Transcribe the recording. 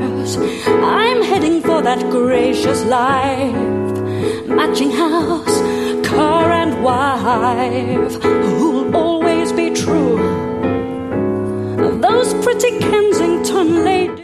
years, I'm heading for that gracious life. Matching house, car and wife, who'll always be true. Those pretty Kensington ladies.